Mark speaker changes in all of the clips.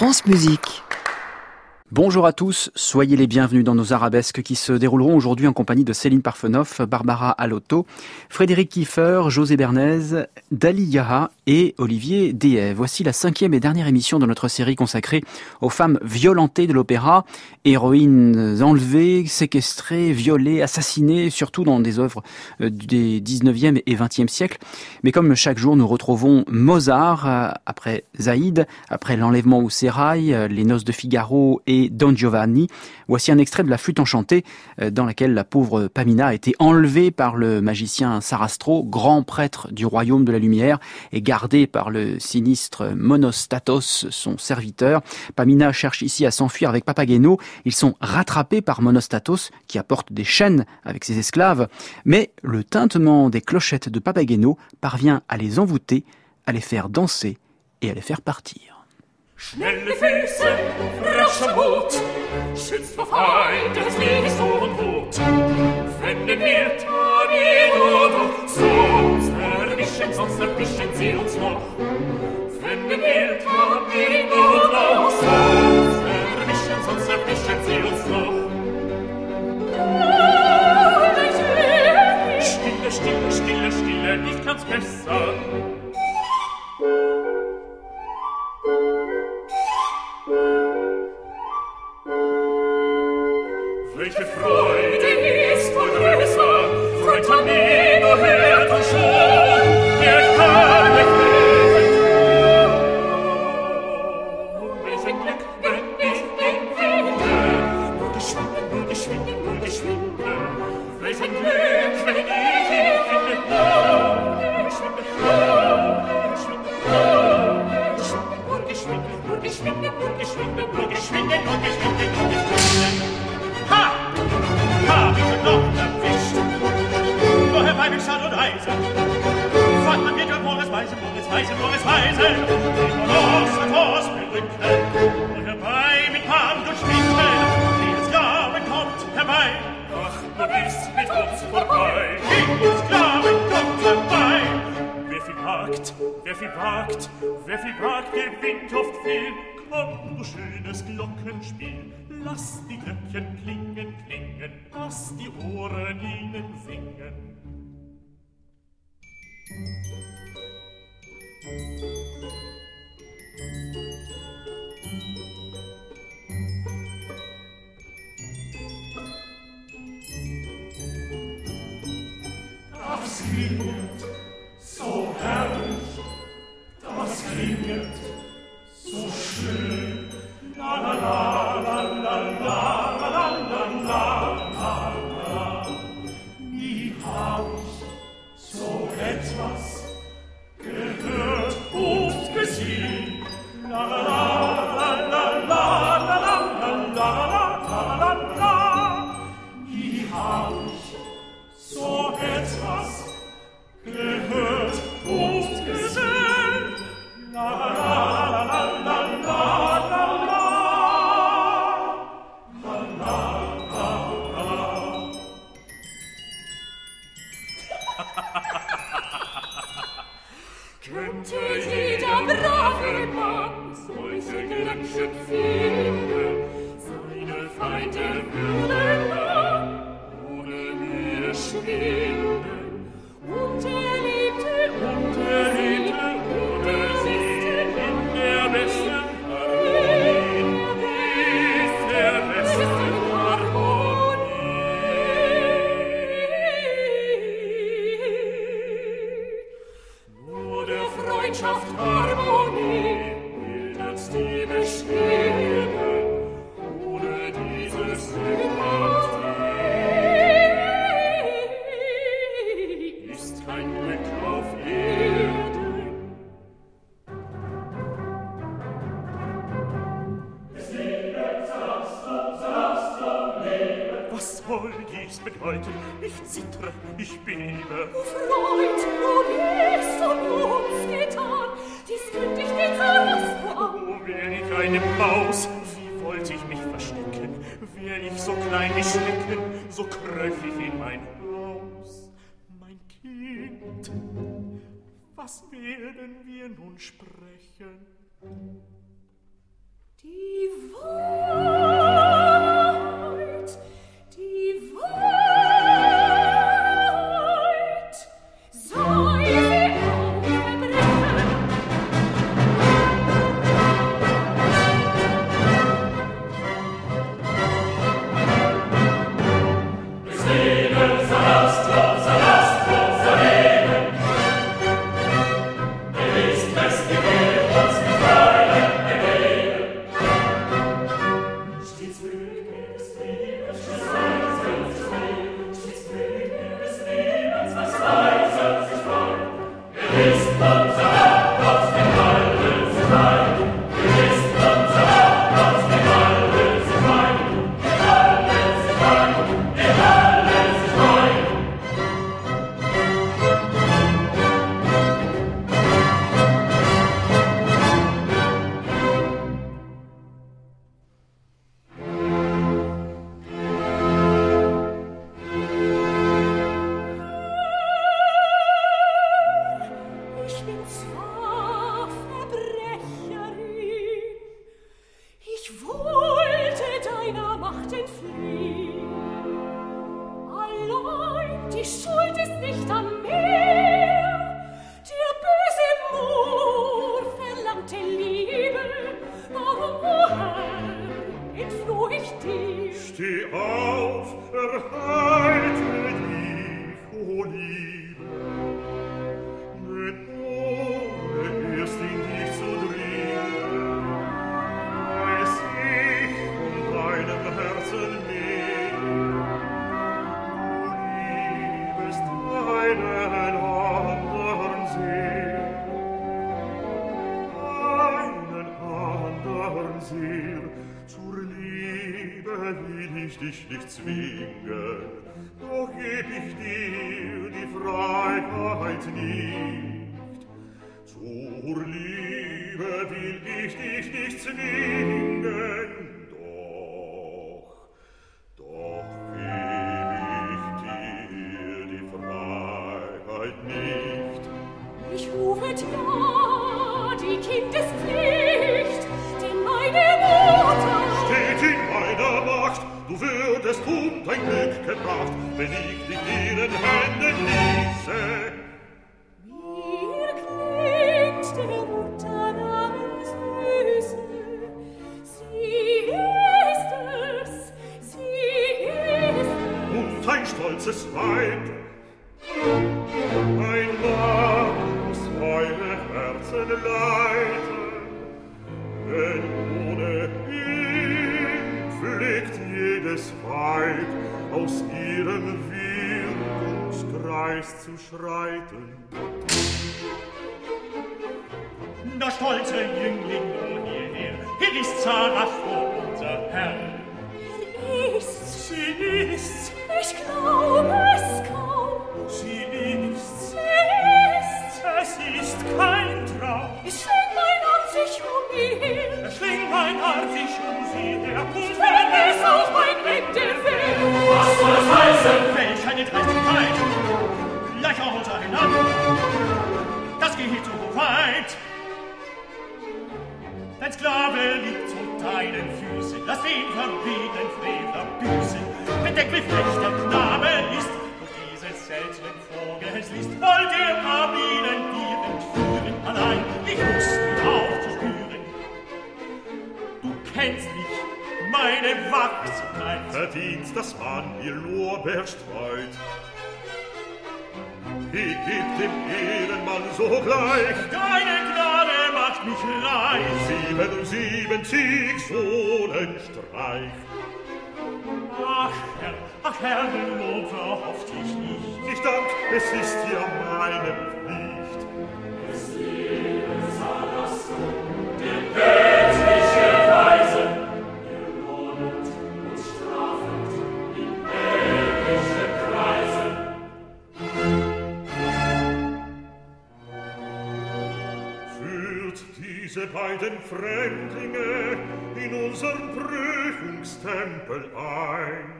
Speaker 1: France Musique. Bonjour à tous, soyez les bienvenus dans nos arabesques qui se dérouleront aujourd'hui en compagnie de Céline Parfenoff, Barbara Alotto, Frédéric Kieffer, José Bernays, Dali Yaha et Olivier Dehaye. Voici la 5e et dernière émission de notre série consacrée aux femmes violentées de l'opéra, héroïnes enlevées, séquestrées, violées, assassinées, surtout dans des œuvres des 19e et 20e siècles. Mais comme chaque jour, nous retrouvons Mozart, après Zaïd, après l'enlèvement au sérail, les noces de Figaro et Don Giovanni. Voici un extrait de La Flûte enchantée, dans laquelle la pauvre Pamina a été enlevée par le magicien Sarastro, grand prêtre du royaume de la lumière, et gardée par le sinistre Monostatos, son serviteur. Pamina cherche ici à s'enfuir avec Papageno. Ils sont rattrapés par Monostatos, qui apporte des chaînes avec ses esclaves. Mais le tintement des clochettes de Papageno parvient à les envoûter, à les faire danser et à les faire partir.
Speaker 2: Schnelle Füße, rascher Mut, schützt vor Feind des Weges und Wut. Wenn den wir Tamino doch sonst erwischen sie uns noch. Wenn den wir Tamino doch sonst erwischen sie uns noch. Stille, stille, stille, stille, ich kann's besser. Welche Freude ist wohl größer, Freund Tamino hört uns schon, der kann nicht mehr tun. Welchen Glück, wenn ich ihn finde, nur geschwinde, nur geschwinde. Welchen Glück, wenn ich ihn finde, nur geschwinde, nur geschwinde, nur geschwinde, nur geschwinde, nur geschwinde, nur geschwinde, nur geschwinde, nur geschwinde. Ha! Hab ich ihn noch erwischt. Woher bleib ich sad und eise? Fahrt man wieder Moritz Weise. Die Kolosse berücken. Woher bei mit Band und Stiefel, wie es Gaben kommt herbei. Ach, du bist mit uns vorbei. Wie es Gaben kommt herbei. Wer viel wagt, gewinnt oft viel. Komm, du schönes Glockenspiel, lass die Glöckchen klingen, lass die Ohren ihnen singen. Das klingt so herrlich, das klingt so schön. La la la la la la la la la la. Nie hab ich so etwas gehört und gesehen. La la la la la la la la la la la. Nie hab ich so etwas gehört und gesehen. La la la la la la la la. Könnte jeder brave Mann solche Glöckchen finden, seine Feinde würden dann ohne Mühe schwinden. Und er lebte ohne sie in der besten Harmonie, Nur der Freundschaft Harmonie bildet die Bestehen, ohne diese Sympathie ist kein Glück auf Erden. Es lebt, sagst du, lebe. Was soll dies bedeuten? Ich zittre, ich bebe. O Freund, du bist uns getan, dies könnt ich den Sarastro. Oh, wär ich eine Maus, wie wollt ich mich verstecken? Wär ich so klein wie Schnecken, so kröch ich in mein Haus. Mein Kind, was werden wir nun sprechen?
Speaker 3: Diese beiden Fremdlinge in unseren Prüfungstempel ein.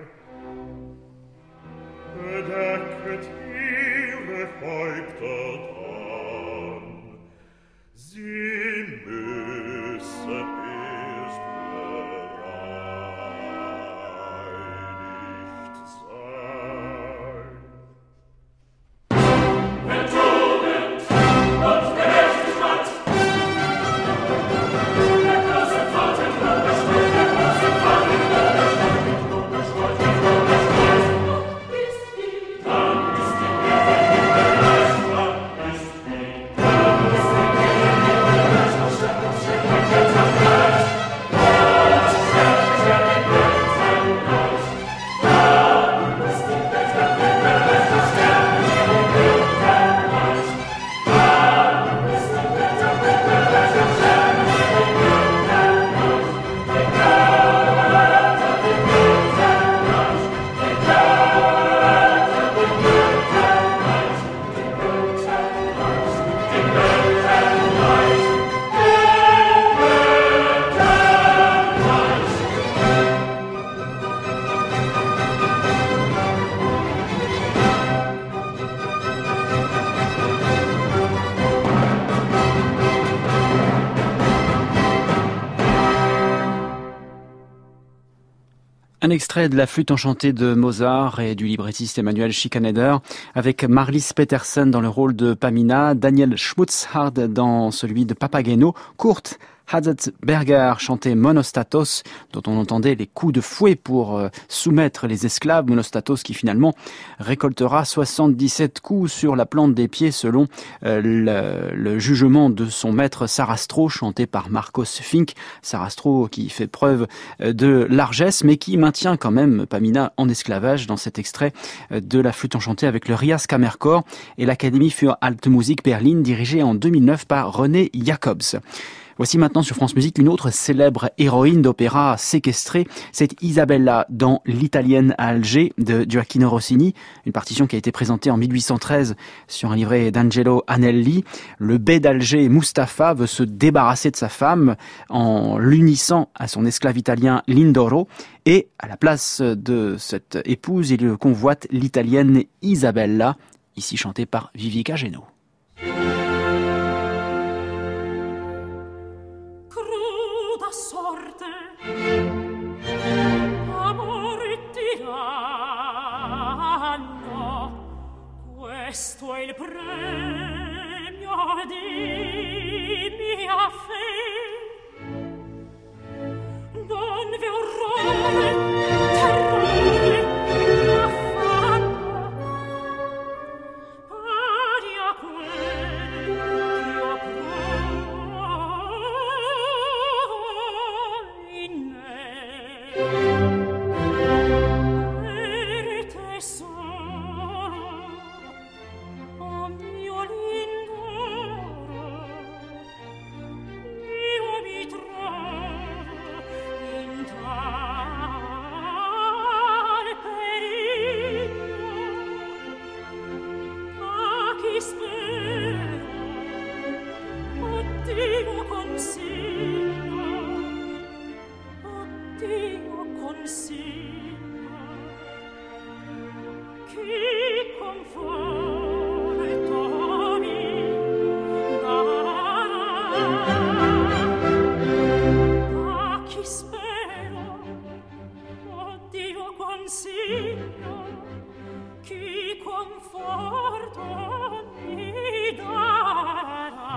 Speaker 3: Bedecket ihre Häupter dann, sie müssen erst
Speaker 1: Un extrait de la flûte enchantée de Mozart et du librettiste Emanuel Schikaneder avec Marlies Petersen dans le rôle de Pamina, Daniel Schmutzhard dans celui de Papageno, Kurt Hatzberger chantait Monostatos, dont on entendait les coups de fouet pour soumettre les esclaves. Monostatos qui finalement récoltera 77 coups sur la plante des pieds selon le jugement de son maître Sarastro, chanté par Marcos Fink. Sarastro qui fait preuve de largesse, mais qui maintient quand même Pamina en esclavage dans cet extrait de la flûte enchantée avec le Rias Kammerchor et l'Académie für Alte Musik Berlin, dirigée en 2009 par René Jacobs. Voici maintenant sur France Musique une autre célèbre héroïne d'opéra séquestrée, c'est Isabella dans l'Italienne à Alger de Gioacchino Rossini, une partition qui a été présentée en 1813 sur un livret d'Angelo Anelli. Le bey d'Alger, Mustapha, veut se débarrasser de sa femme en l'unissant à son esclave italien Lindoro, et à la place de cette épouse, il convoite l'Italienne Isabella, ici chantée par Vivica Geno.
Speaker 4: Questo è il premio di mia fe. Donne orrore, terrore, affanno, pari a quel ch'io provo in me. Per te solo, o mio Lindoro, io mi trovo in tale periglio. A chi spero, o Dio consiglio, o Dio consiglio. Chi conforto mi darà? A chi spero, o Dio consiglio, chi conforto mi darà?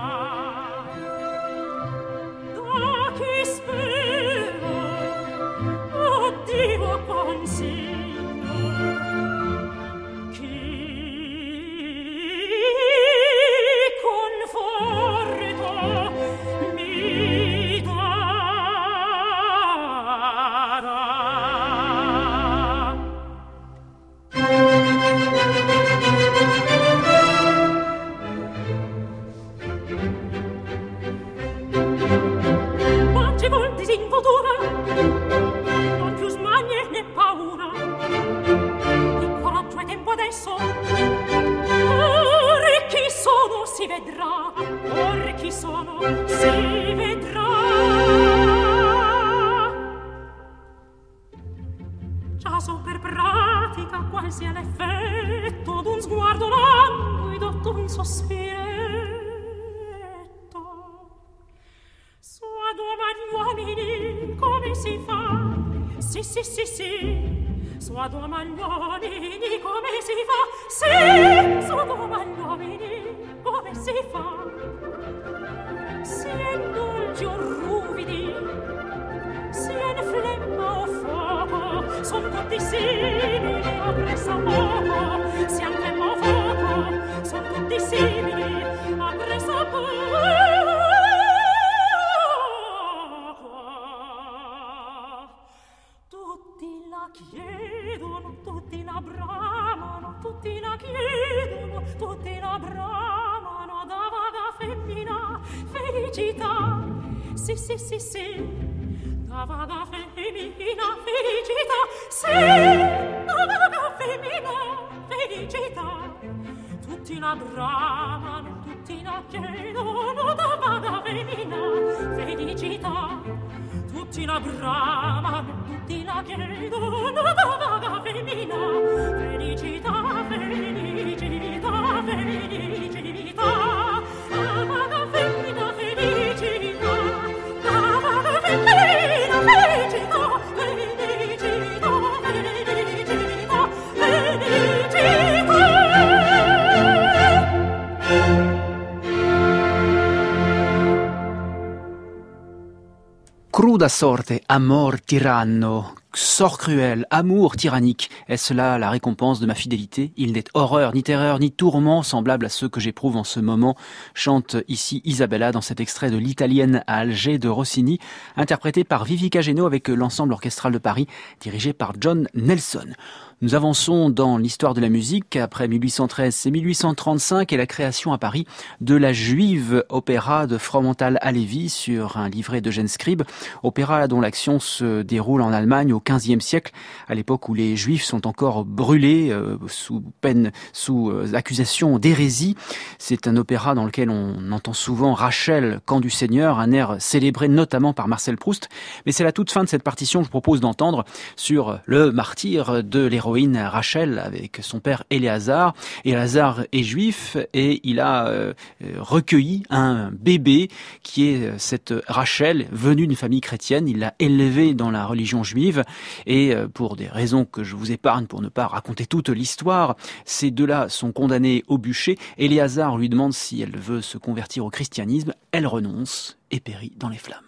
Speaker 4: A chi spero, o Dio consiglio, non più smanie né paura, il coraggio è tempo adesso, or chi sono si vedrà, or chi sono si vedrà. Già so per pratica qual sia l'effetto d'un sguardo languido, d'un sospiretto. Sua due uomini come si fa? Sì, sì, sì, sì. Sua due uomini come si fa? Sì, sua due uomini come si fa? Sia in dolci o ruvidi, sia in flemma o fuoco, son tutti simili a pressa poco. Sia in flemma o fuoco, son tutti simili a pressa poco. Chiedono, tutti la bramano, tutti la chiedono, tutti la bramano, da vaga femmina felicità. Sì, sì, sì, sì, da vaga femmina felicità. Sì, da vaga femmina felicità. Tutti la bramano, tutti la chiedono, da vaga femmina felicità. Tutti la bramano, tutti la chiedono, da vaga femmina felicità, felicità, felicità. Da vaga femmina felicità, da vaga femmina felicità, felicità.
Speaker 1: Cruda sorte, amor tiranno. Sort cruel, amour tyrannique, est-ce là la récompense de ma fidélité? Il n'est horreur, ni terreur, ni tourment semblable à ceux que j'éprouve en ce moment, chante ici Isabella dans cet extrait de l'Italienne à Alger de Rossini, interprété par Vivica Geno avec l'Ensemble orchestral de Paris, dirigé par John Nelson. Nous avançons dans l'histoire de la musique. Après 1813, c'est 1835 et la création à Paris de la Juive, opéra de Fromental Halévy sur un livret d'Eugène Scribe. Opéra dont l'action se déroule en Allemagne au XVe siècle, à l'époque où les Juifs sont encore brûlés sous accusation d'hérésie. C'est un opéra dans lequel on entend souvent Rachel, Camp du Seigneur, un air célébré notamment par Marcel Proust. Mais c'est la toute fin de cette partition que je propose d'entendre sur le martyre de l'héroïne Rachel avec son père Éléazar. Éléazar est juif et il a recueilli un bébé qui est cette Rachel venue d'une famille chrétienne. Il l'a élevé dans la religion juive et pour des raisons que je vous épargne pour ne pas raconter toute l'histoire, ces deux-là sont condamnés au bûcher. Éléazar lui demande si elle veut se convertir au christianisme. Elle renonce et périt dans les flammes.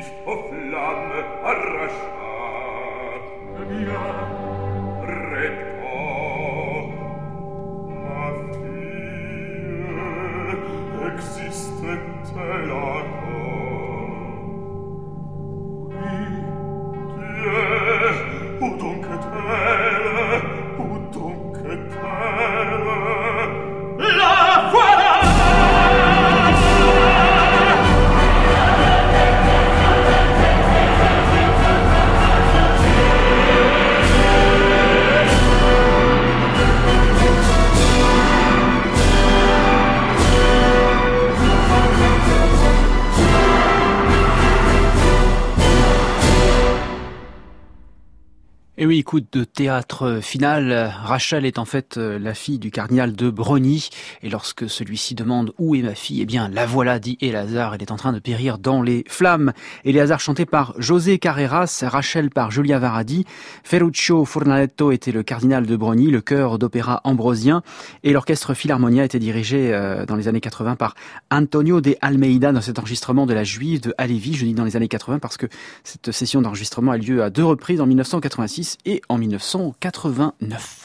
Speaker 3: vif aux flammes arracha. Répond, ma fille, existe-t-elle encore? Oui, tu es, où donc est-elle? Où donc est-elle? La voilà!
Speaker 1: Et oui, coup de théâtre final, Rachel est en fait la fille du cardinal de Brogny, et lorsque celui-ci demande « Où est ma fille ?», eh bien la voilà, dit Éléazar, elle est en train de périr dans les flammes. Éléazar chanté par José Carreras, Rachel par Julia Varadi, Ferruccio Furnaletto était le cardinal de Brogny, le chœur d'opéra ambrosien, et l'orchestre Philharmonia était dirigé dans les années 80 par Antonio de Almeida dans cet enregistrement de la Juive de Halévy. Je dis dans les années 80 parce que cette session d'enregistrement a lieu à 2 reprises, en 1986 et en 1989.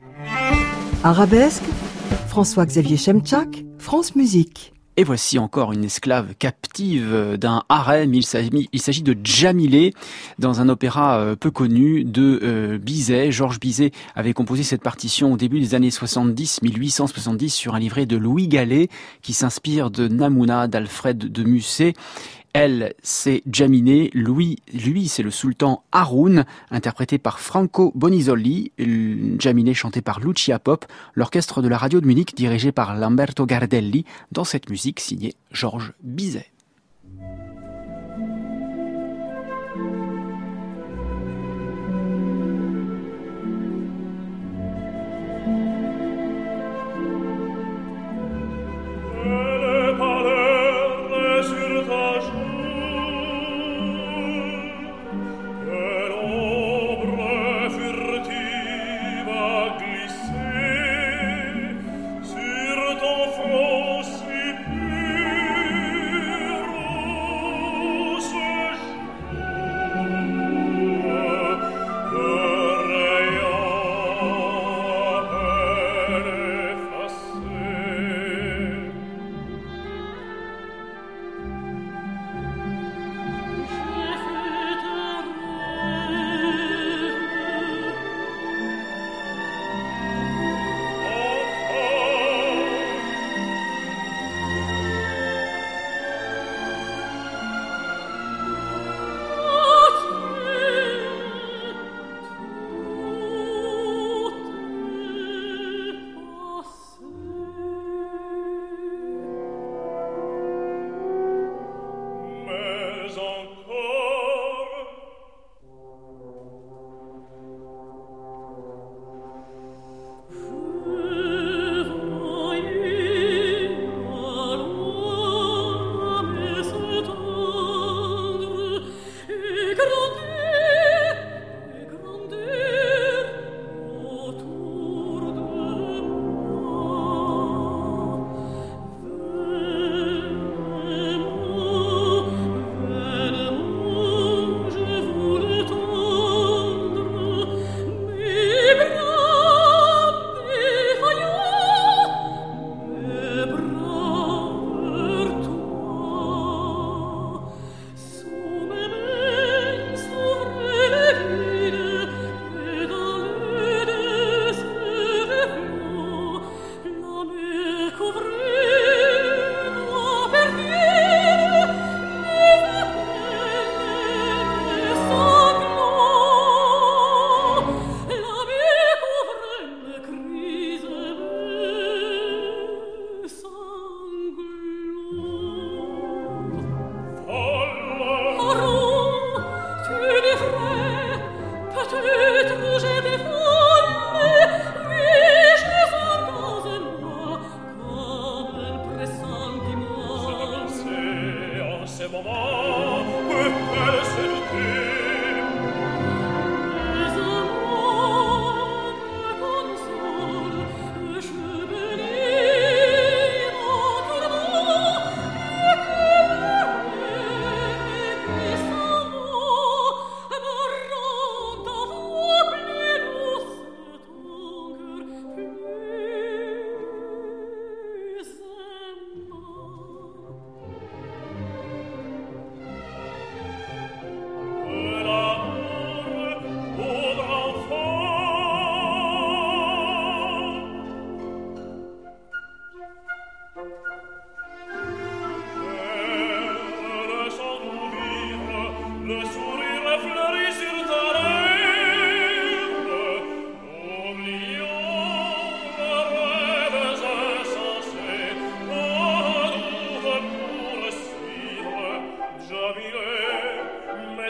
Speaker 5: Arabesque, François-Xavier Chemchak, France Musique.
Speaker 1: Et voici encore une esclave captive d'un harem. Il s'agit de Djamilé, dans un opéra peu connu de Bizet. Georges Bizet avait composé cette partition au début des années 70, 1870, sur un livret de Louis Gallet, qui s'inspire de Namouna d'Alfred de Musset. Elle, c'est Djamilé. Lui, c'est le sultan Haroun, interprété par Franco Bonisoli. Djamilé chanté par Lucia Pop, l'orchestre de la radio de Munich dirigé par Lamberto Gardelli, dans cette musique signée Georges Bizet.
Speaker 3: Sur ton front si pur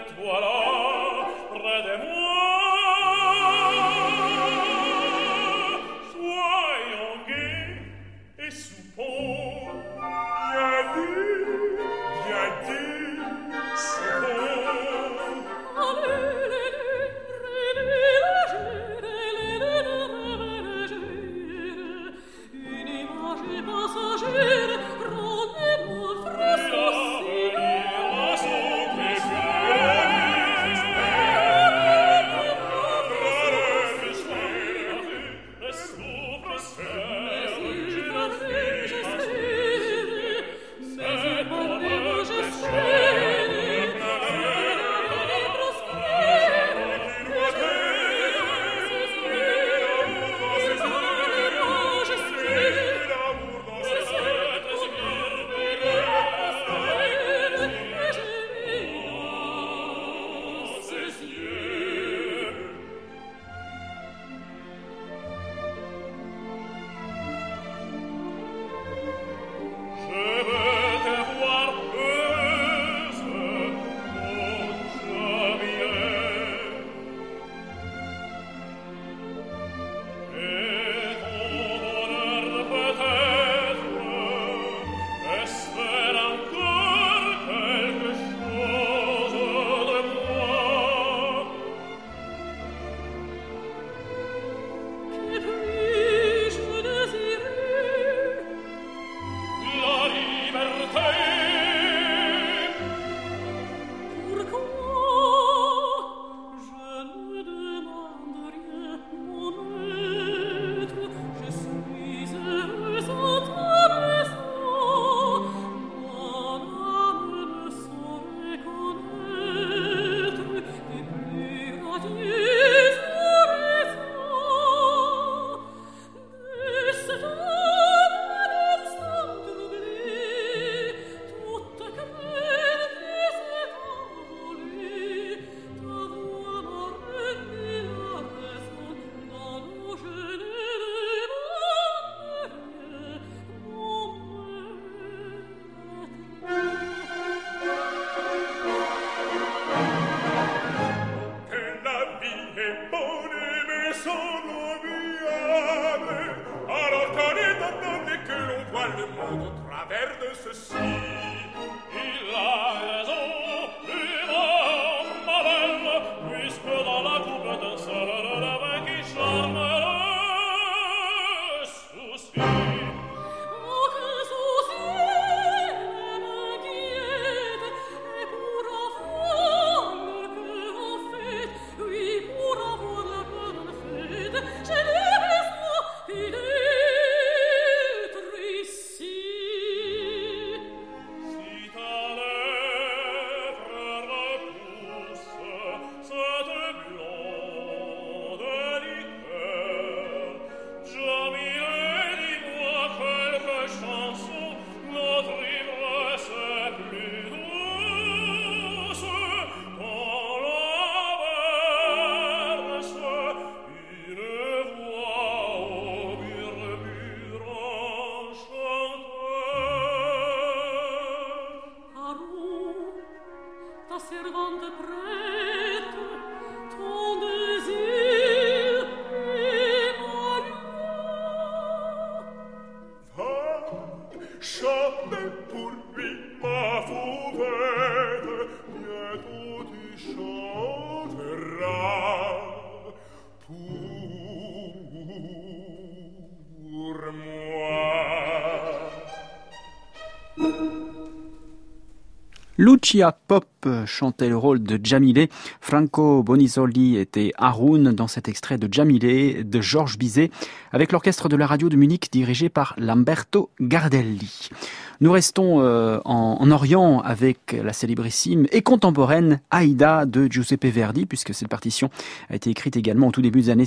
Speaker 3: toi là, près de moi. Soyons gais et soupons. Bien dit, soupons.
Speaker 4: Une image passagère, rendez-moi frais
Speaker 1: Lucia Pop chantait le rôle de Djamilé. Franco Bonisoli était Haroun dans cet extrait de Djamilé de Georges Bizet avec l'orchestre de la radio de Munich dirigé par Lamberto Gardelli. Nous restons en Orient avec la célébrissime et contemporaine Aïda de Giuseppe Verdi, puisque cette partition a été écrite également au tout début des années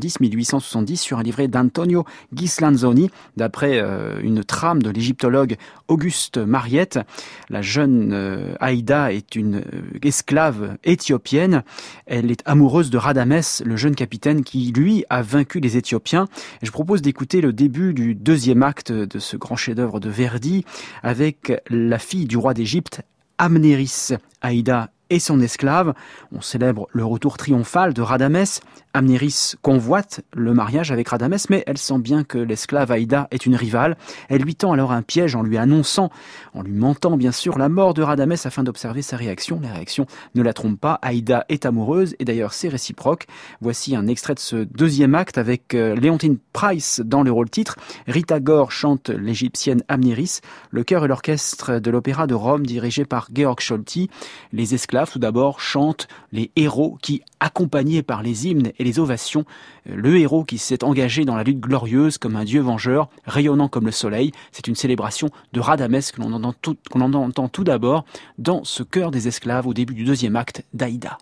Speaker 1: 1870, sur un livret d'Antonio Ghislanzoni, d'après une trame de l'égyptologue Auguste Mariette. La jeune Aïda est une esclave éthiopienne. Elle est amoureuse de Radamès, le jeune capitaine qui, lui, a vaincu les Éthiopiens. Et je propose d'écouter le début du deuxième acte de ce grand chef-d'œuvre de Verdi, avec la fille du roi d'Égypte, Amnéris. Aïda et son esclave. On célèbre le retour triomphal de Rhadamès. Amnéris convoite le mariage avec Rhadamès, mais elle sent bien que l'esclave Aïda est une rivale. Elle lui tend alors un piège en lui annonçant, en lui mentant bien sûr, la mort de Rhadamès afin d'observer sa réaction. La réaction ne la trompe pas, Aïda est amoureuse et d'ailleurs c'est réciproque. Voici un extrait de ce deuxième acte avec Leontine Price dans le rôle titre. Rita Gore chante l'égyptienne Amnéris. Le chœur et l'orchestre de l'Opéra de Rome dirigé par Georg Scholti. Les esclaves tout d'abord chantent les héros qui, accompagnés par les hymnes et les ovations, le héros qui s'est engagé dans la lutte glorieuse comme un dieu vengeur, rayonnant comme le soleil. C'est une célébration de Rhadamès que l'on entend tout d'abord dans ce chœur des esclaves au début du deuxième acte d'Aïda.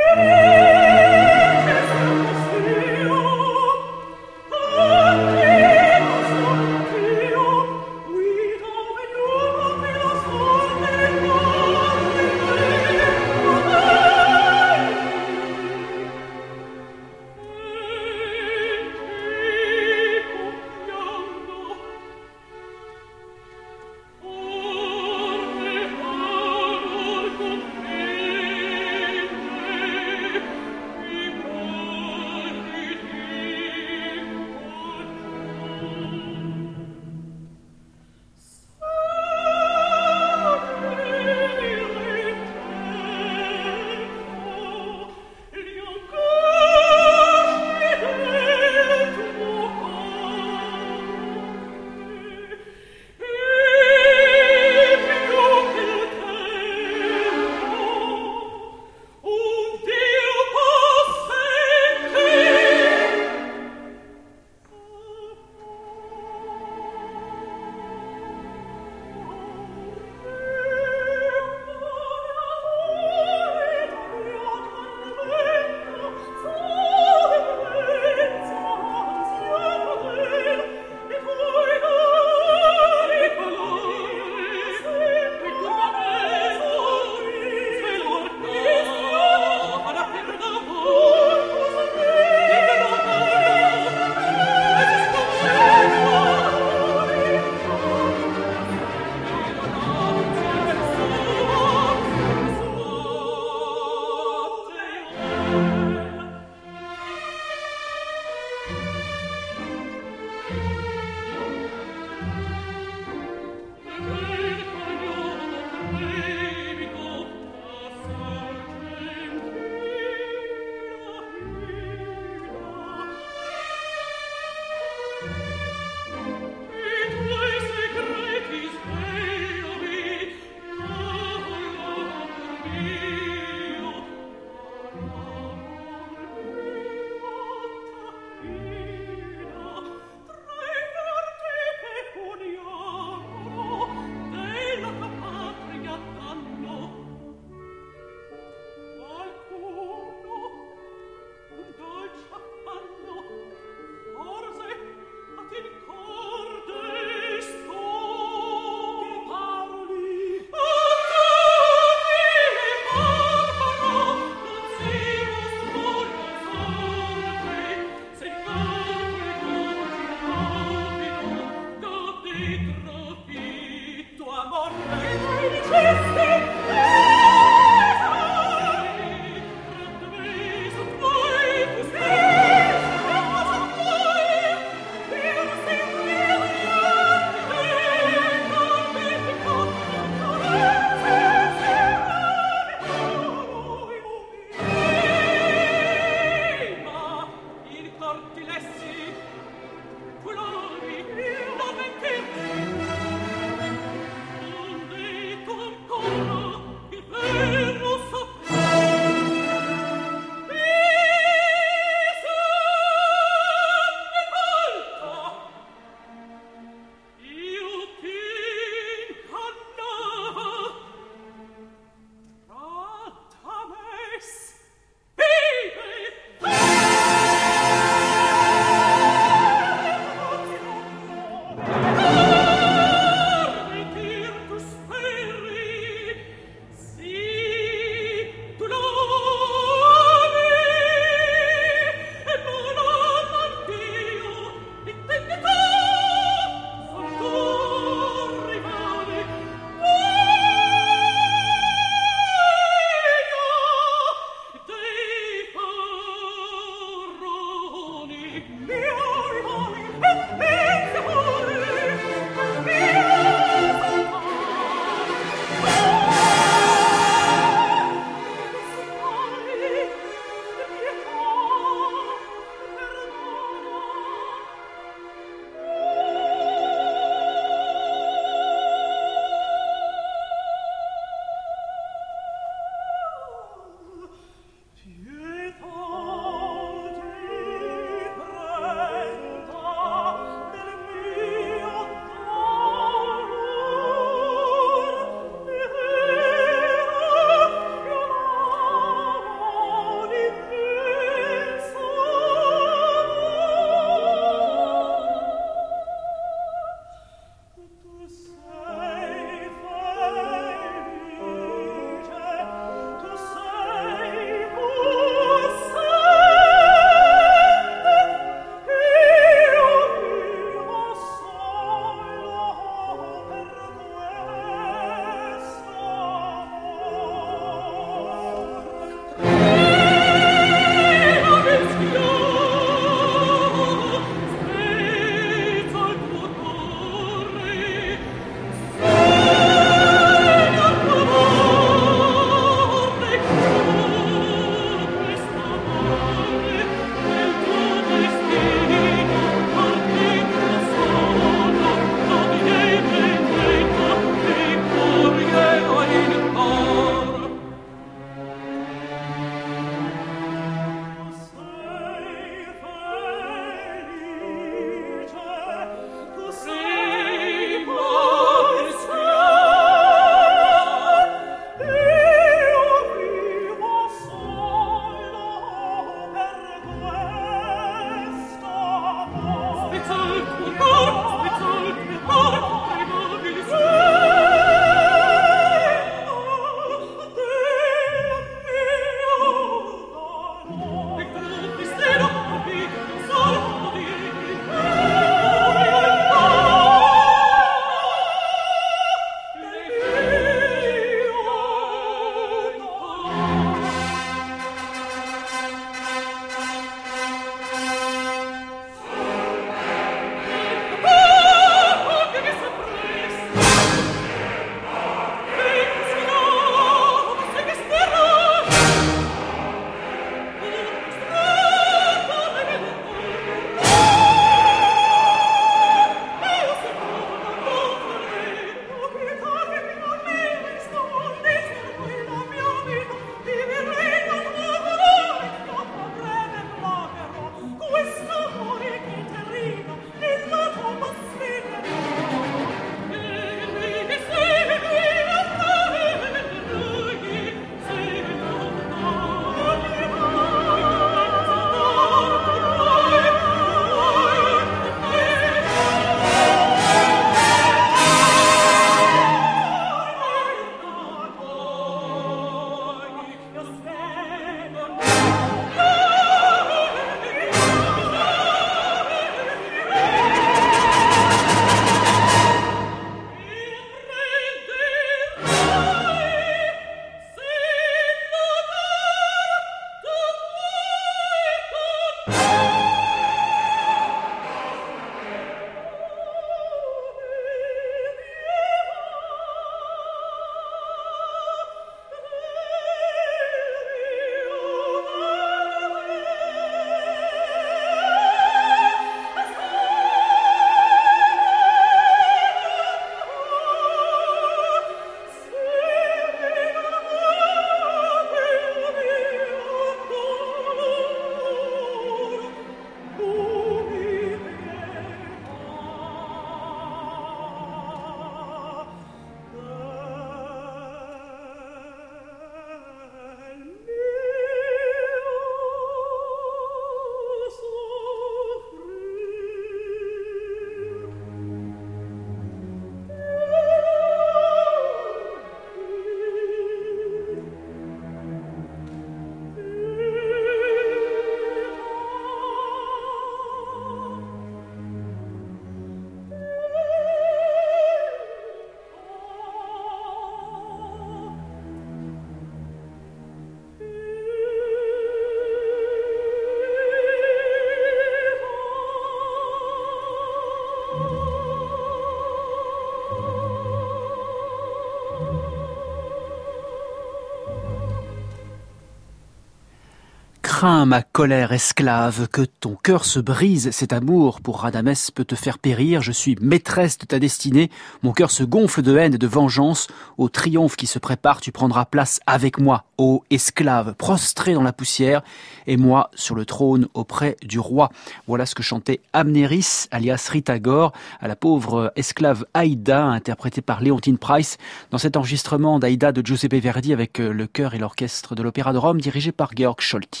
Speaker 1: Crains ma colère esclave, que ton cœur se brise, cet amour pour Rhadamès peut te faire périr, je suis maîtresse de ta destinée, mon cœur se gonfle de haine et de vengeance, au triomphe qui se prépare tu prendras place avec moi, ô esclave, prostré dans la poussière, et moi sur le trône auprès du roi. Voilà ce que chantait Amnéris, alias Rita Gore, à la pauvre esclave Aïda, interprétée par Leontyne Price, dans cet enregistrement d'Aïda de Giuseppe Verdi avec le chœur et l'orchestre de l'Opéra de Rome, dirigé par Georg Scholti.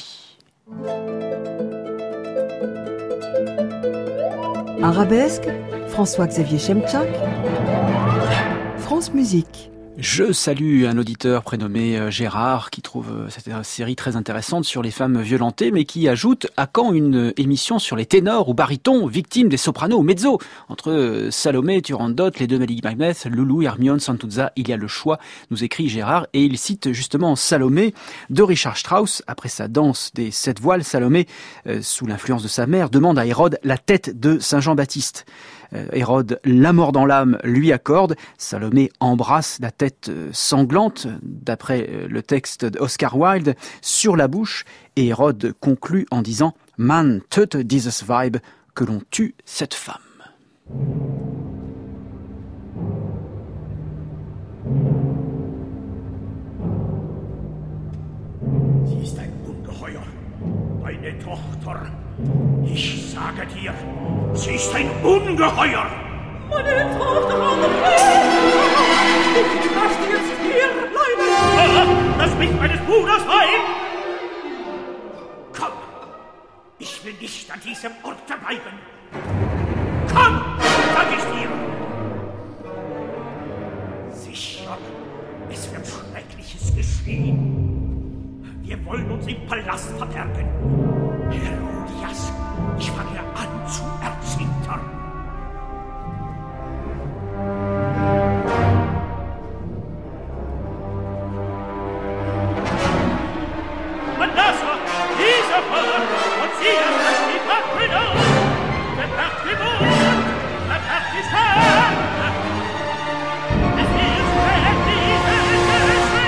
Speaker 5: Arabesque, François-Xavier Chemchak, France Musique.
Speaker 1: Je salue un auditeur prénommé Gérard qui trouve cette série très intéressante sur les femmes violentées, mais qui ajoute à quand une émission sur les ténors ou barytons victimes des sopranos ou mezzo. Entre Salomé, Turandot, les deux Mélie Macbeth, Loulou, Hermione, Santuzza, il y a le choix, nous écrit Gérard, et il cite justement Salomé de Richard Strauss. Après sa danse des 7 voiles, Salomé, sous l'influence de sa mère, demande à Hérode la tête de Saint Jean-Baptiste. Hérode, la mort dans l'âme, lui accorde. Salomé embrasse la tête sanglante, d'après le texte d'Oscar Wilde, sur la bouche. Et Hérode conclut en disant « Man töte dieses Weib », que l'on tue cette femme.
Speaker 2: Sie ist ein Ungeheuer, deine Tochter. Ich sage dir, sie ist ein Ungeheuer.
Speaker 4: Meine Tochter hat ich möchte jetzt hier bleiben.
Speaker 2: Lass mich meines Bruders heim. Komm, ich will nicht an diesem Ort bleiben. Komm, sag ich dir. Sicher, es wird Schreckliches geschehen. Wir wollen uns im Palast verbergen. Herodias, ich fange an zu erzittern. Manassa, dieser Mann, und sie erfasst die Waffen auf. Der Tag die Mond, der Tag die Stadt. Es ist schreckliches geschehen.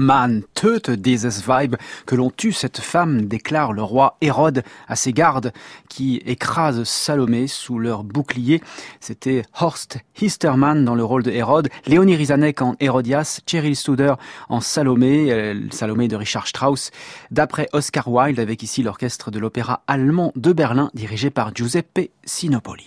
Speaker 1: Man, töte dieses Weib, que l'on tue cette femme, déclare le roi Hérode à ses gardes qui écrasent Salomé sous leur bouclier. C'était Horst Histermann dans le rôle de Hérode, Léonie Rizanek en Hérodias, Cheryl Studer en Salomé, Salomé de Richard Strauss, d'après Oscar Wilde, avec ici l'orchestre de l'opéra allemand de Berlin dirigé par Giuseppe Sinopoli.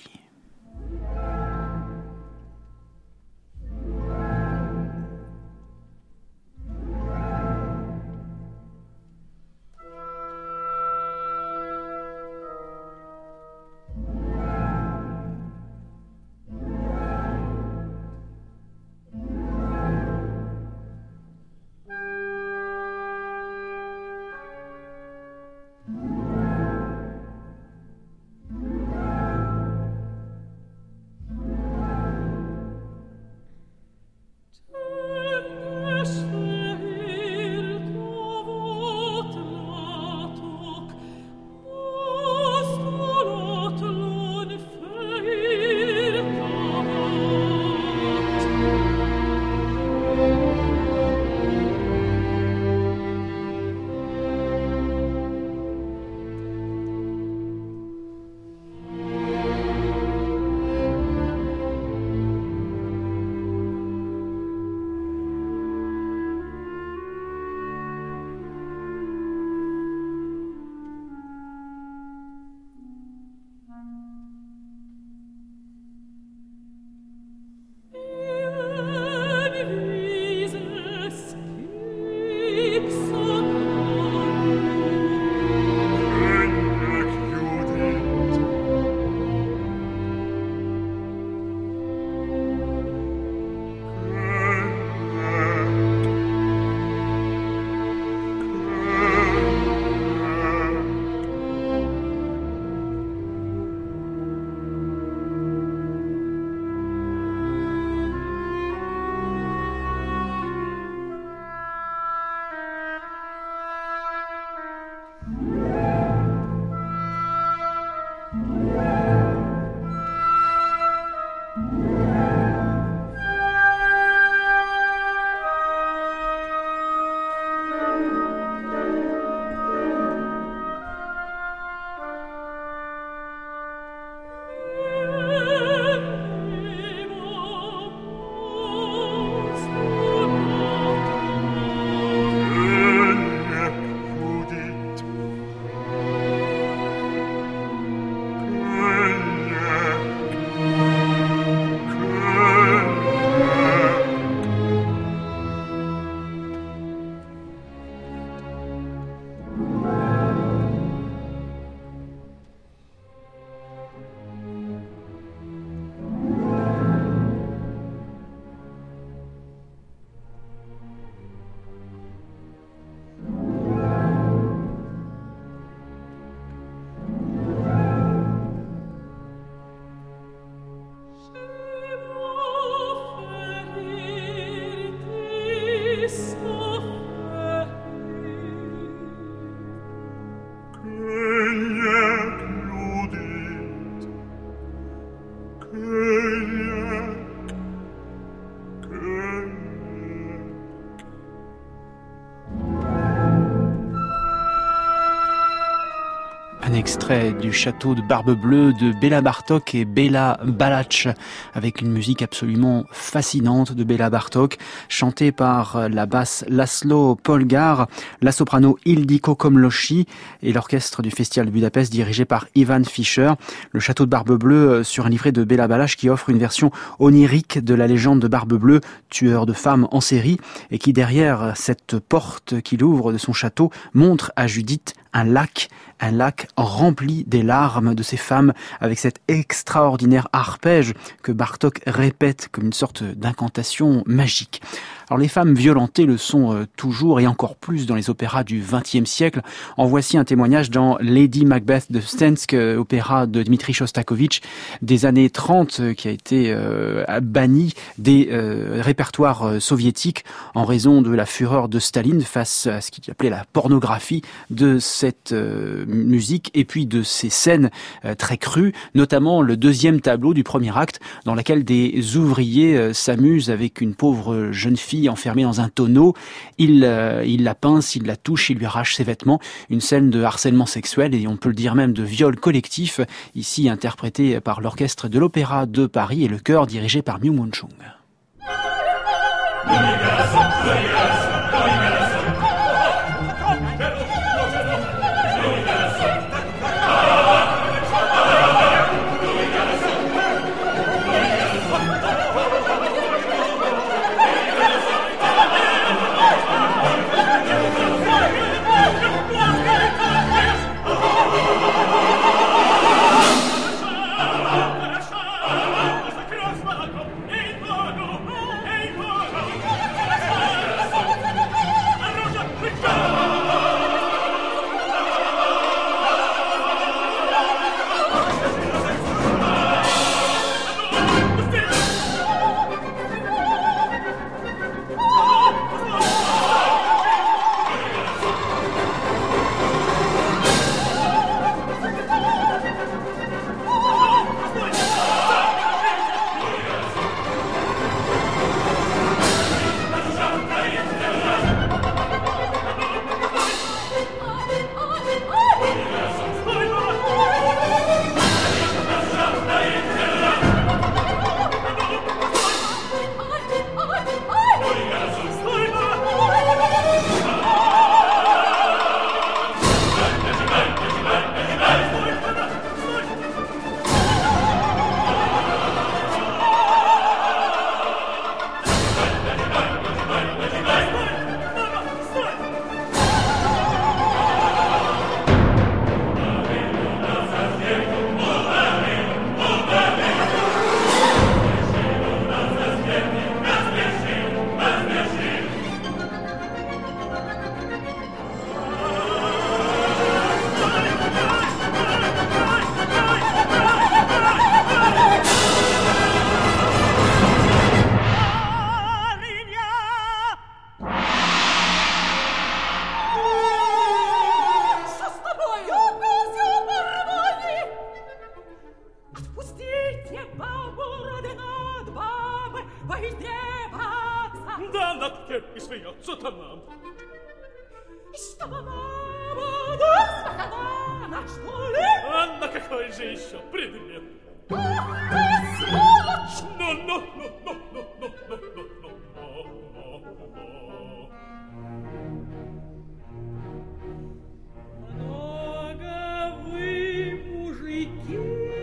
Speaker 1: Un extrait du château de Barbe Bleue de Béla Bartók et Béla Balázs, avec une musique absolument fascinante de Béla Bartók, chantée par la basse László Polgár, la soprano Ildikó Komlósi et l'orchestre du Festival de Budapest dirigé par Ivan Fischer. Le château de Barbe Bleue sur un livret de Béla Balázs qui offre une version onirique de la légende de Barbe Bleue, tueur de femmes en série, et qui derrière cette porte qu'il ouvre de son château montre à Judith un lac rempli des larmes de ces femmes, avec cet extraordinaire arpège que Bartók répète comme une sorte d'incantation magique. Alors les femmes violentées le sont toujours et encore plus dans les opéras du XXe siècle. En voici un témoignage dans Lady Macbeth de Stensk, opéra de Dmitri Shostakovich des années 30 qui a été banni des répertoires soviétiques en raison de la fureur de Staline face à ce qu'il appelait la pornographie de cette musique et puis de ces scènes très crues, notamment le deuxième tableau du premier acte dans lequel des ouvriers s'amusent avec une pauvre jeune fille fille enfermée dans un tonneau. Il la pince, il la touche, il lui arrache ses vêtements. Une scène de harcèlement sexuel et on peut le dire même de viol collectif, ici interprété par l'orchestre de l'Opéra de Paris et le chœur dirigé par Miu Munchung.
Speaker 3: Да над кем и смеется-то нам?
Speaker 4: Что мама, да смахана, что ли?
Speaker 3: А на какой же еще предмет?
Speaker 4: Ах ты, сволочь!
Speaker 3: Ну.
Speaker 4: Много вы, мужики,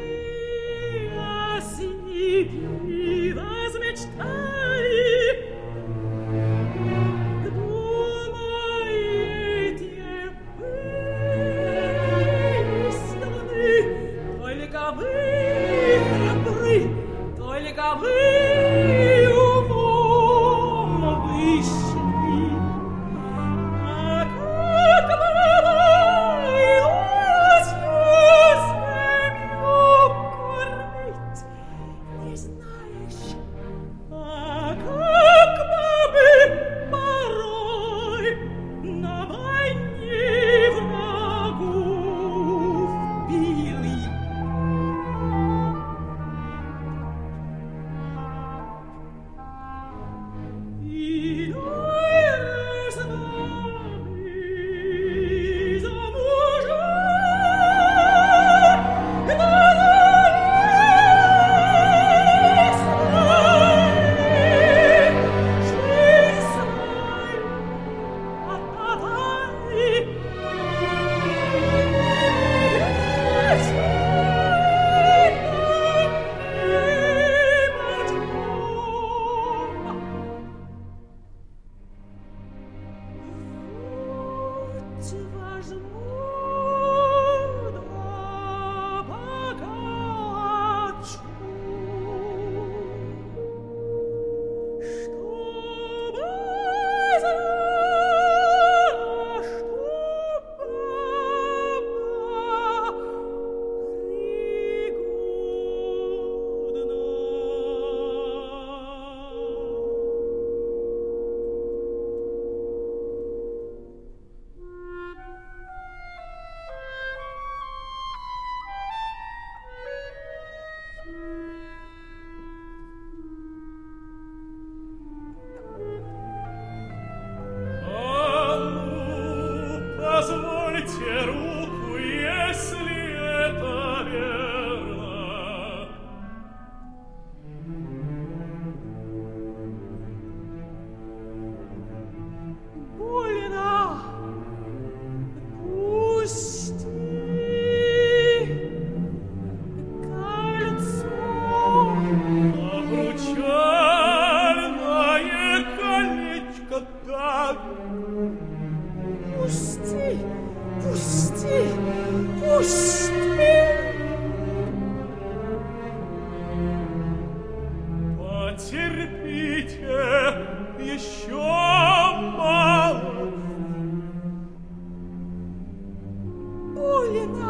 Speaker 4: о себе возмечтали. Думаете, вы сильны, только вы храбры, только вы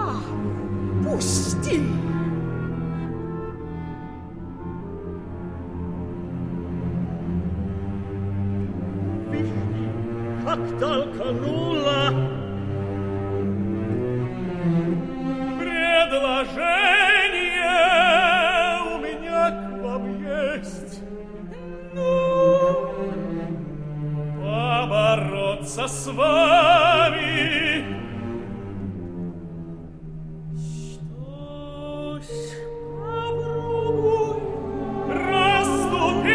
Speaker 6: Pusti!
Speaker 3: Как толкнула предложение у меня к вам есть. Ну, побороться с вами. Что-с, попробуй расступить.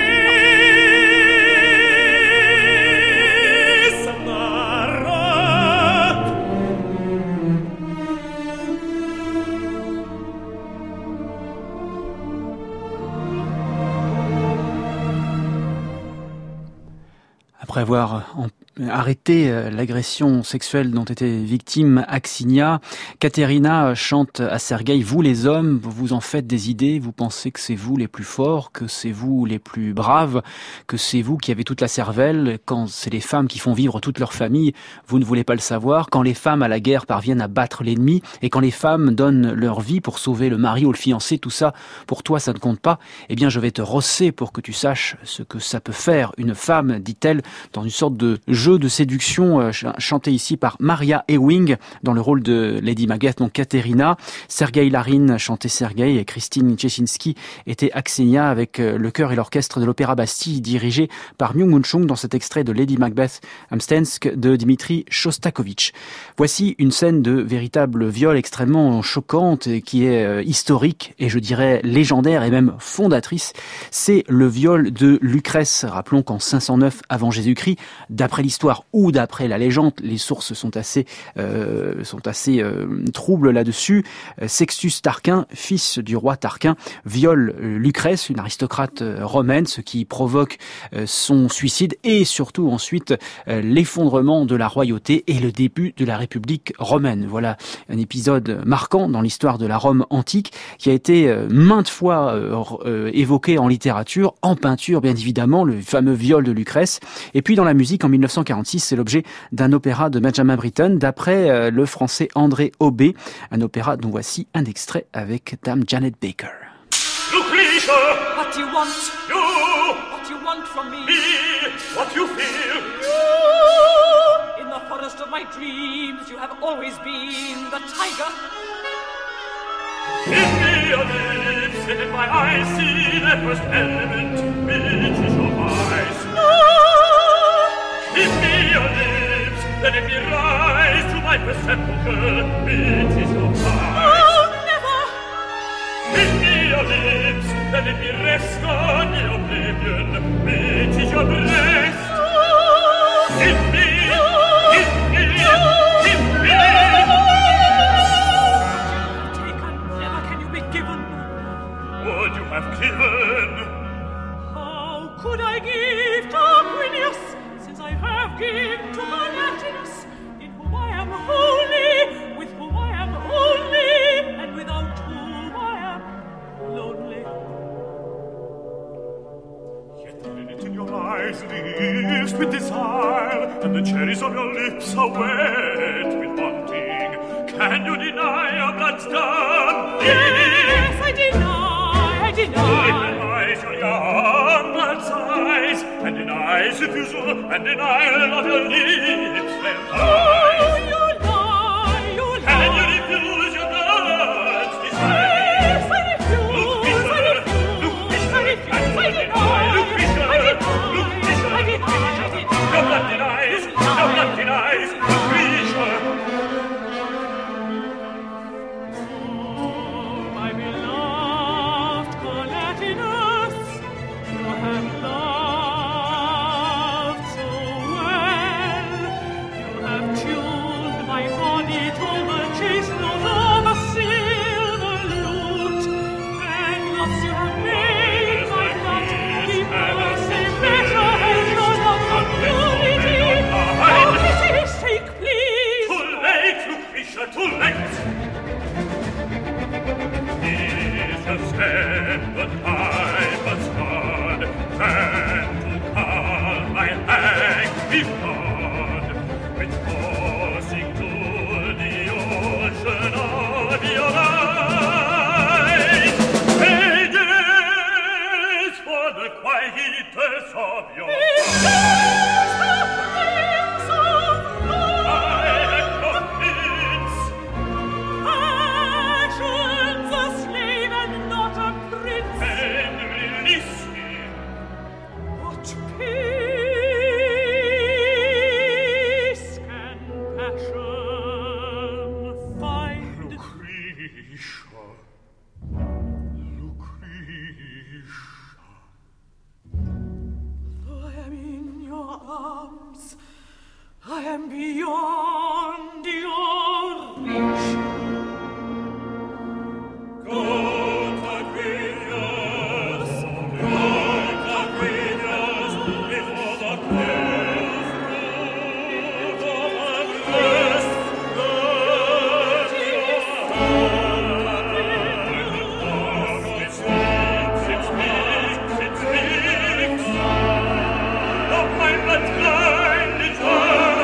Speaker 1: Après avoir arrêté l'agression sexuelle dont était victime Aksinia, Katerina chante à Sergueï: vous les hommes, vous en faites des idées, vous pensez que c'est vous les plus forts, que c'est vous les plus braves, que c'est vous qui avez toute la cervelle. Quand c'est les femmes qui font vivre toute leur famille, vous ne voulez pas le savoir. Quand les femmes à la guerre parviennent à battre l'ennemi, et quand les femmes donnent leur vie pour sauver le mari ou le fiancé, tout ça, pour toi, ça ne compte pas. Eh bien, je vais te rosser pour que tu saches ce que ça peut faire une femme, dit-elle, dans une sorte de jeu de séduction chanté ici par Maria Ewing dans le rôle de Lady Macbeth, donc Katerina. Sergueï Larin chantait Sergueï et Christine Tchaikovsky était Aksinia avec le chœur et l'orchestre de l'Opéra Bastille dirigé par Myung Moon Chung dans cet extrait de Lady Macbeth Amstensk de Dmitri Shostakovich. Voici une scène de véritable viol extrêmement choquante et qui est historique et je dirais légendaire et même fondatrice. C'est le viol de Lucrèce. Rappelons qu'en 509 avant Jésus-Christ, d'après l'histoire ou d'après la légende, les sources sont assez troubles là-dessus. Sextus Tarquin, fils du roi Tarquin, viole Lucrèce, une aristocrate romaine, ce qui provoque son suicide et surtout ensuite l'effondrement de la royauté et le début de la République romaine. Voilà un épisode marquant dans l'histoire de la Rome antique qui a été maintes fois évoqué en littérature, en peinture bien évidemment, le fameux viol de Lucrèce. Et puis dans la musique, en 1946, c'est l'objet d'un opéra de Benjamin Britten d'après le français André Aubé, un opéra dont voici un extrait avec Dame Janet Baker.
Speaker 3: Lucretia,
Speaker 4: What you want?
Speaker 3: you,
Speaker 4: What you want from me?
Speaker 3: me, what you feel.
Speaker 4: You! In the forest of my dreams, you have always been the tiger.
Speaker 3: In me your lips, and in my eyes see the first element, which is your eyes. Give me your lips, then let me rise to my first sepulchre, which is your eyes.
Speaker 4: Oh, never!
Speaker 3: Give me your lips, then let me rest on the oblivion, which is your breast. Give me, give me, give me.
Speaker 4: Taken, never can you be given.
Speaker 3: Would you have given?
Speaker 4: How could I give Tarquinius, since I have given to Collatinus, in whom I am holy, with whom I am only, and without whom I am lonely.
Speaker 3: Yet the lily in your eyes leaves with desire, and the cherries on your lips are wet with wanting. Can you deny your blood's done?
Speaker 4: Yes, I deny, I deny.
Speaker 3: Denies your young blood's eyes, and denies refusal, and denial of your lips then
Speaker 4: Oh,
Speaker 3: lies.
Speaker 4: you lie, you lie.
Speaker 3: Can you refuse your blood's desire?
Speaker 4: Yes, I refuse, I refuse, I refuse, I deny, I deny.
Speaker 3: Your blood denies, your blood denies, Lucretia.
Speaker 4: Oh, my beloved Collatinus, you have loved so well, you have I am beyond your reach.
Speaker 3: God Tarquinius, before the pale fruit of unrest, let your heart it speaks, it speaks, of my blood blinded heart.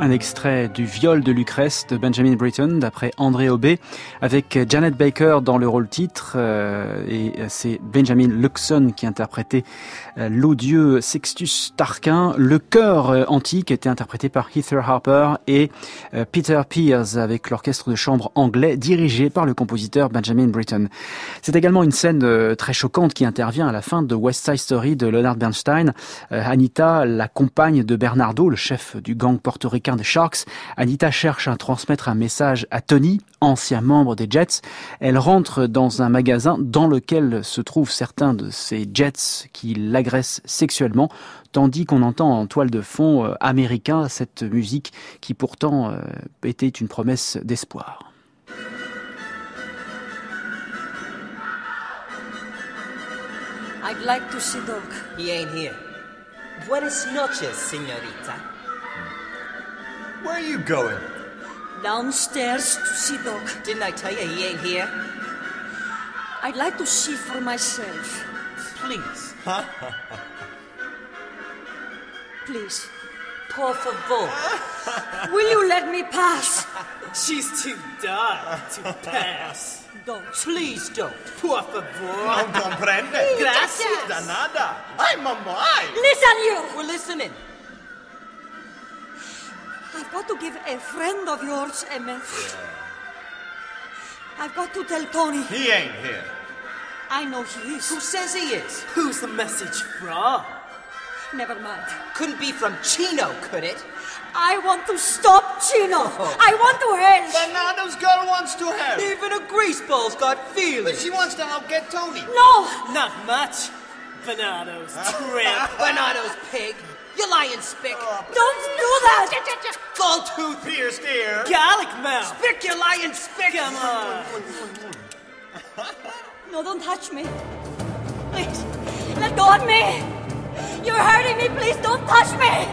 Speaker 1: Un extrait du Viol de Lucrèce de Benjamin Britten d'après André Aubé avec Janet Baker dans le rôle titre et c'est Benjamin Luxon qui interprétait l'odieux Sextus Tarquin. Le chœur antique était interprété par Heather Harper et Peter Pears avec l'orchestre de chambre anglais dirigé par le compositeur Benjamin Britten. C'est également une scène très choquante qui intervient à la fin de West Side Story de Leonard Bernstein. Anita, la compagne de Bernardo, le chef du gang portoricain des Sharks, Anita cherche à transmettre un message à Tony, ancien membre des Jets. Elle rentre dans un magasin dans lequel se trouvent certains de ces Jets qui l'agressent sexuellement, tandis qu'on entend en toile de fond américain cette musique qui pourtant était une promesse d'espoir.
Speaker 6: I'd like to see Doc.
Speaker 7: He ain't here. Buenas noches, señorita. Where are you going?
Speaker 6: Downstairs to see Doc.
Speaker 7: Didn't I tell you he ain't here?
Speaker 6: I'd like to see for myself.
Speaker 7: Please.
Speaker 6: Please.
Speaker 7: Por favor.
Speaker 6: Will you let me pass?
Speaker 8: She's too dark to pass.
Speaker 6: Don't.
Speaker 7: Please don't.
Speaker 8: Por favor.
Speaker 9: Non comprende?
Speaker 8: Gracias.
Speaker 9: Da nada. Ay, mamá.
Speaker 6: Listen, you!
Speaker 7: We're listening.
Speaker 6: I've got to give a friend of yours a message. I've got to tell Tony.
Speaker 9: He ain't here.
Speaker 6: I know he is.
Speaker 7: Who says he is?
Speaker 8: Who's the message from?
Speaker 6: Never mind.
Speaker 7: Couldn't be from Chino, could it?
Speaker 6: I want to stop Chino.
Speaker 7: Oh.
Speaker 6: I want to help.
Speaker 9: Bernardo's girl wants to help.
Speaker 7: Even a greaseball's got
Speaker 9: But
Speaker 7: feelings.
Speaker 9: she wants to help get Tony.
Speaker 6: No!
Speaker 8: Not much. Bernardo's tramp.
Speaker 7: Bernardo's pig. You lying spick.
Speaker 6: Don't do that!
Speaker 7: Gold tooth.
Speaker 9: Pierced ear.
Speaker 8: Garlic mouth.
Speaker 7: Spick, you lying spick.
Speaker 8: Come on.
Speaker 6: No, don't touch me. Please, let go of me. You're hurting me. Please don't touch me.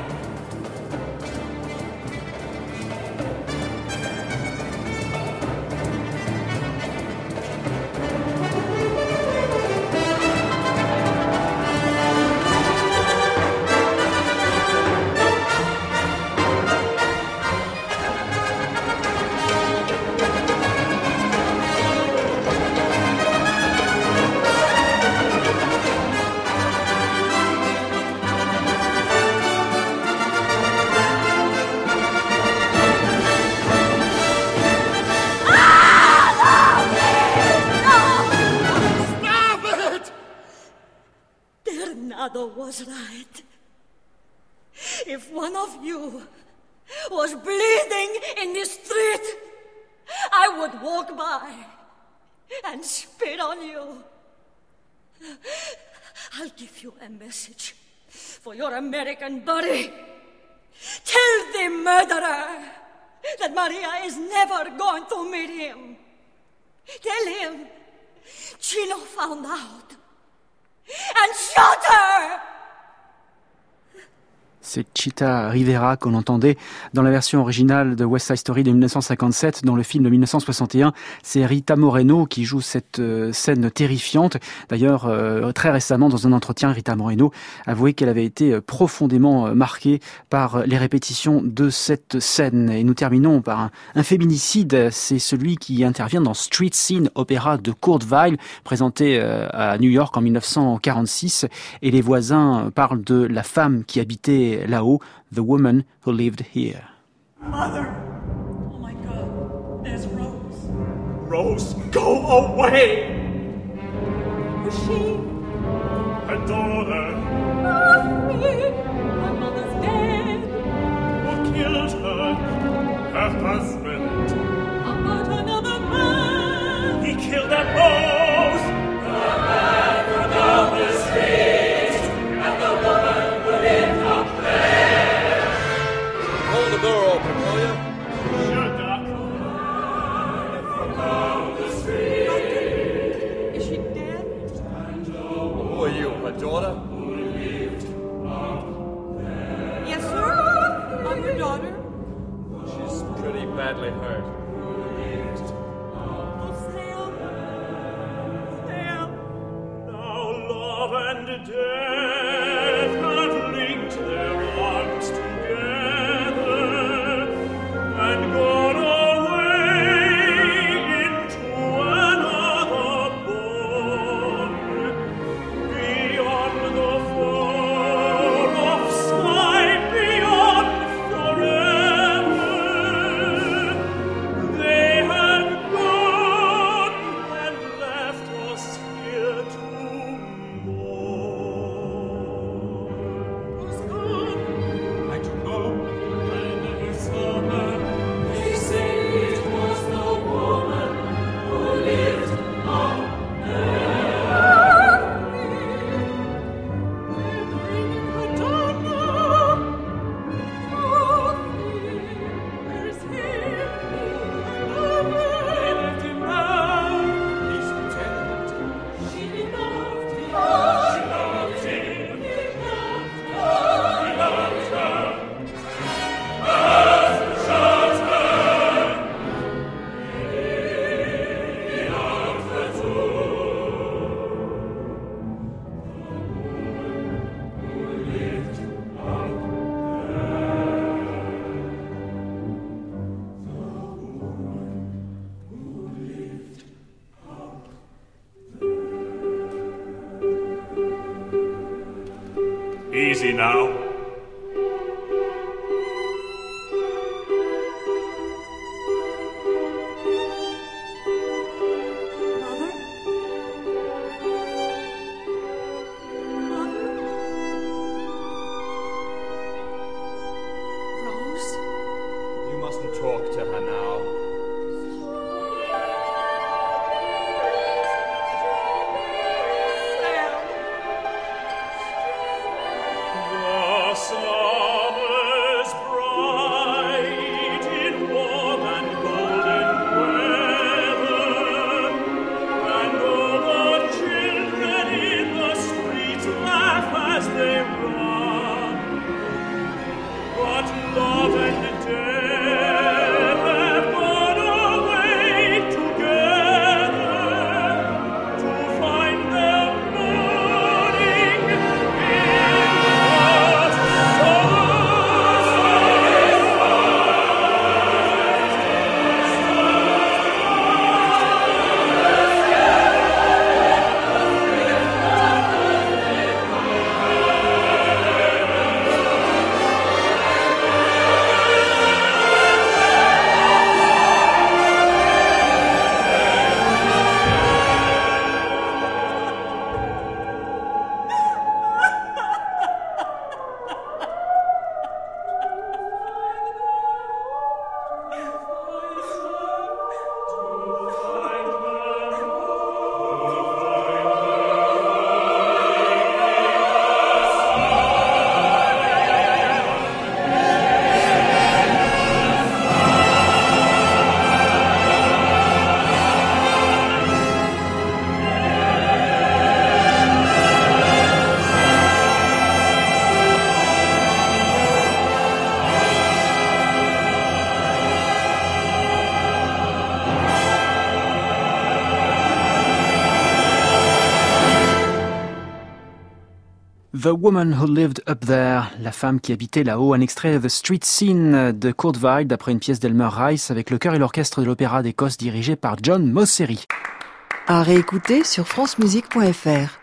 Speaker 6: Bernardo was right. If one of you was bleeding in the street, I would walk by and spit on you. I'll give you a message for your American buddy. Tell the murderer that Maria is never going to meet him. Tell him Chino found out and shot her.
Speaker 1: C'est Chita Rivera qu'on entendait dans la version originale de West Side Story de 1957. Dans le film de 1961, c'est Rita Moreno qui joue cette scène terrifiante. D'ailleurs, très récemment, dans un entretien, Rita Moreno avouait qu'elle avait été profondément marquée par les répétitions de cette scène. Et nous terminons par un féminicide. C'est celui qui intervient dans Street Scene, opéra de Kurt Weill, présenté à New York en 1946. Et les voisins parlent de la femme qui habitait là-haut, The Woman Who Lived Here.
Speaker 3: Mother! Oh my God, there's Rose. Rose, go away!
Speaker 4: Who's she?
Speaker 3: Her daughter.
Speaker 4: Oh, free. My mother's dead.
Speaker 3: Who killed her? Her husband.
Speaker 4: About another man.
Speaker 3: He killed them both! The man who down the street, and the woman who lived up there.
Speaker 9: Hold the door open, will you?
Speaker 3: Shut up. From down the street.
Speaker 6: Is she dead?
Speaker 9: Who are you, her daughter?
Speaker 6: Yes, sir. I'm your daughter.
Speaker 9: She's pretty badly hurt.
Speaker 6: Oh, Sam. Sam.
Speaker 3: Now love and death have linked their arms together.
Speaker 2: Easy now.
Speaker 9: Talk to her now.
Speaker 3: The summer's bright in warm and golden weather, and all the children in the streets laugh as they run. But love and death
Speaker 1: The Woman Who Lived Up There, la femme qui habitait là-haut, un extrait The Street Scene de Kurt Weill d'après une pièce d'Elmer Rice avec le chœur et l'orchestre de l'Opéra d'Écosse dirigé par John Mossery.
Speaker 5: À réécouter sur francemusique.fr.